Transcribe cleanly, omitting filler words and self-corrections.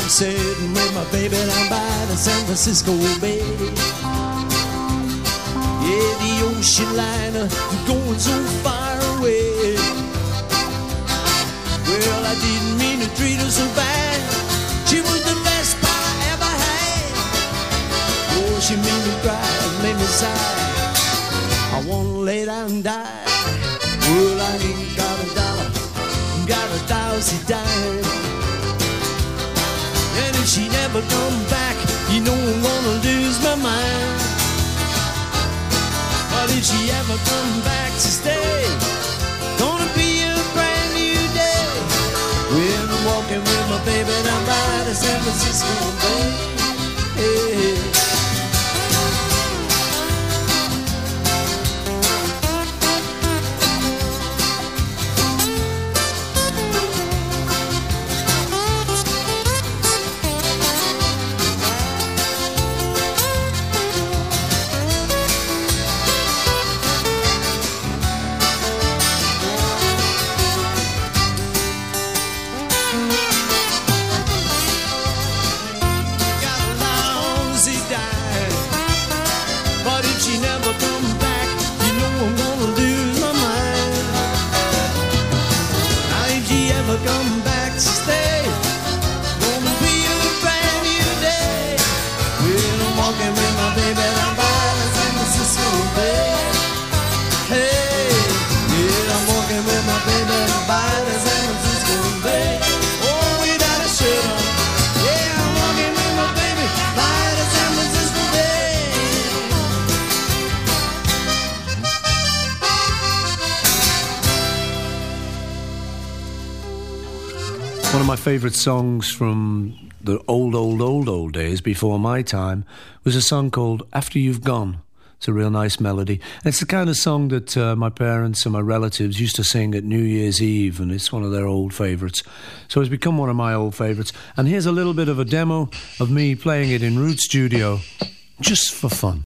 sitting with my baby down by the San Francisco Bay. Yeah, the ocean liner going so far away. Well, I didn't mean to treat her so bad. She was the best pie I ever had. Oh, she made me cry, made me sigh. I wanna lay down and die. Well, I ain't got a dollar, got a lousy dime. And if she never come back, you know I'm gonna lose my mind. But if she ever come back to stay, gonna be a brand new day. When I'm walking with my baby down by the San Francisco Bay. Hey. Come back to stay, gonna be a brand new day. When I'm walking with my baby down by the San Francisco Bay. Hey, yeah, I'm walking with my baby down by the San Francisco Bay. Oh, without a shirt on. Yeah, I'm walking with my baby by the San Francisco Bay. One of my favourite songs from the old days, before my time, was a song called After You've Gone. It's a real nice melody. And it's the kind of song that my parents and my relatives used to sing at New Year's Eve, and it's one of their old favourites. So it's become one of my old favourites. And here's a little bit of a demo of me playing it in Root Studio, just for fun.